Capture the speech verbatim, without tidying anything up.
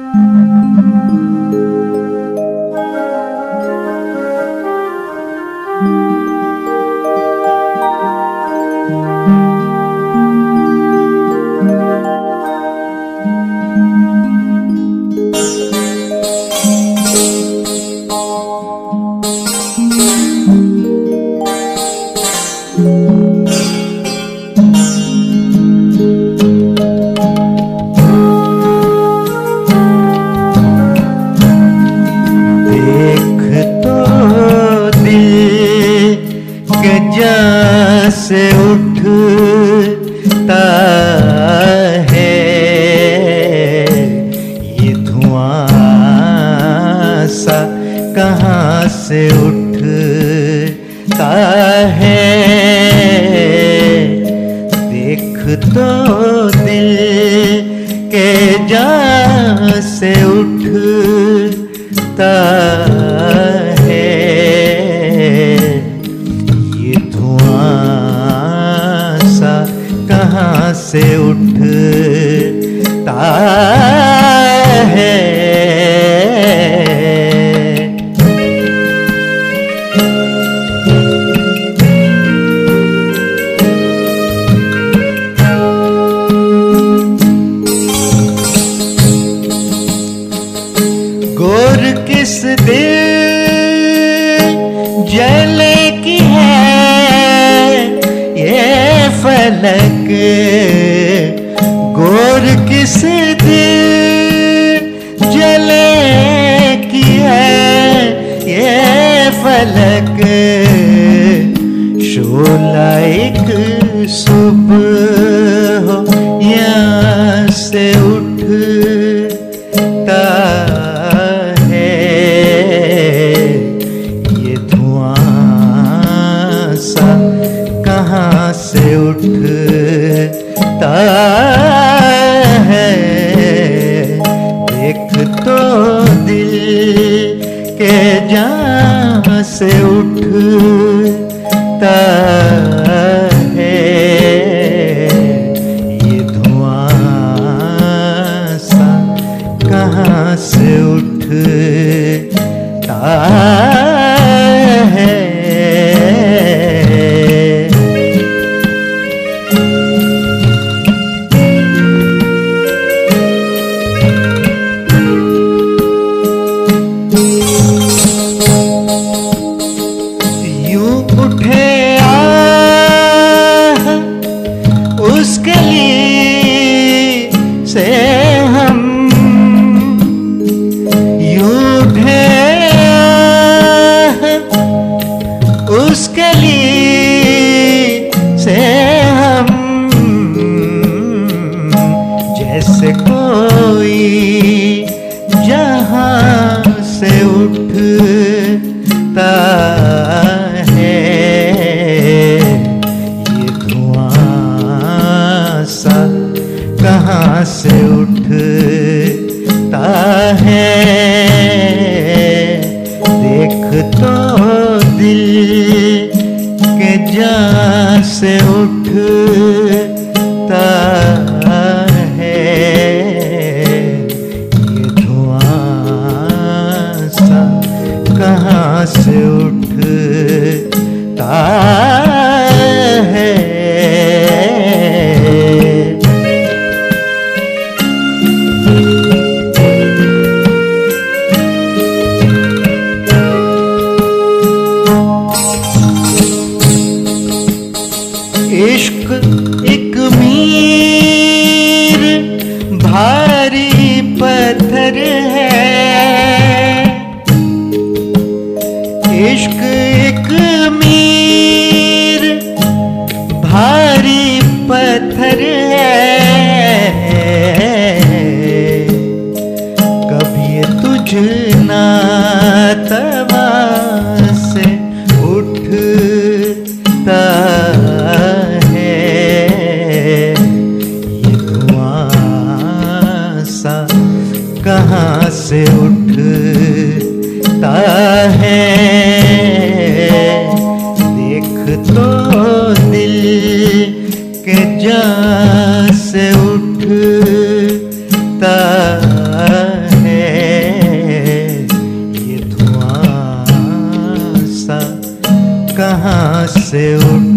से उठता है ये धुआं सा, कहाँ से उठता है। देख तो दिल के जान से उठता है ये धुआं सा, कहाँ से उठता है। गोर किस दिल जले की है ये फलक, गोर किस दिल जले की है ये फलक। शोला एक सुबह हो यहाँ से उठता है ये धुआं सा, कहाँ से उठता है। देख तो दिल के जान से उठता है ये धुआं सा, कहाँ से उठता है। यूं उठे आह उसके लिए से हम, यूं उठे आह उसके लिए से हम, जैसे कोई जहां से उठता है ये धुआं सा, कहाँ से उठता है। देख तो दिल के जान से उठता है ये धुआं सा, कहाँ से उठता है। इश्क एक मीर भारी पत्थर है, इश्क एक मीर भारी पत्थर है। कभी ये तुझ ना तवा से उठता है ये धुआं सा, कहाँ से उठता है। देख तो दिल के जान से उठता है से उठ